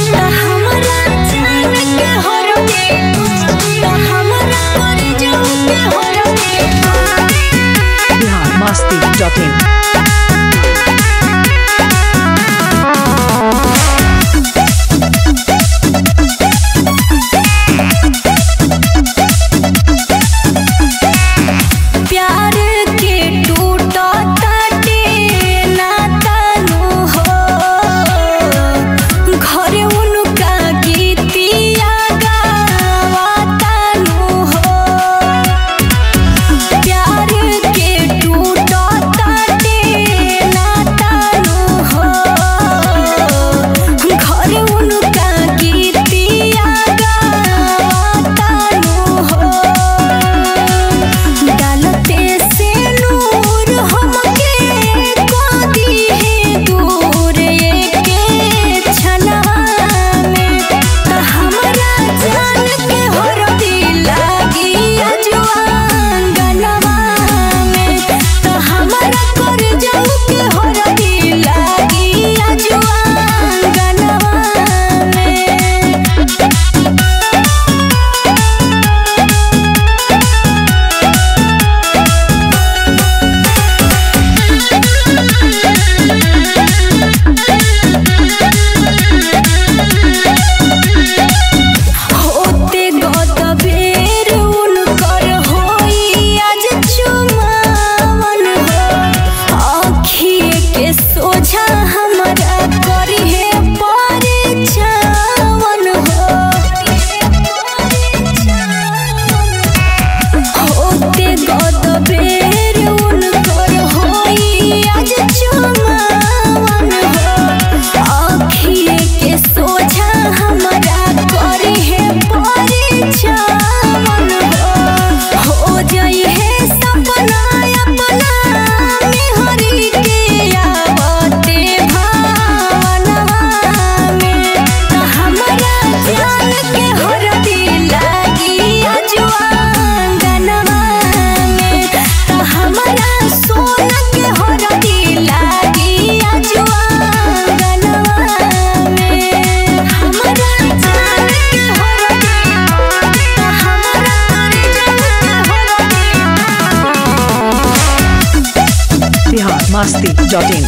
masti.in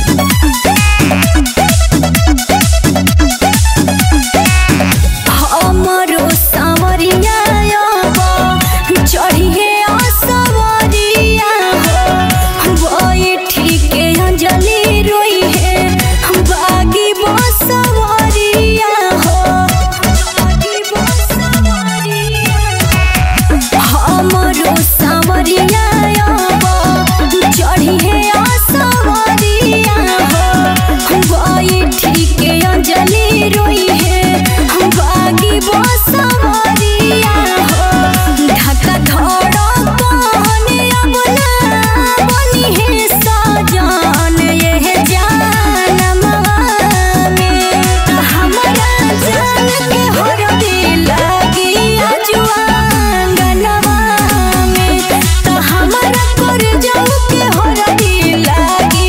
हमरो सावरिया चढ़ी है सवरिया बैठी के अंजलि रोई है बागी बसवरिया हमरो सावरिया चढ़ी है सवरिया बैठी के अंजलि रोई है बागी बसवरिया ढका धड़कन अपना बनी है सजन ये जानमवा में हमरा जान के हरदी लागी अजुआंगनवा में तो हमरा कर जाऊ के हरदी लागी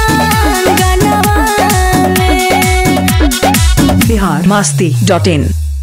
अजुआंगनवा में biharmasti.in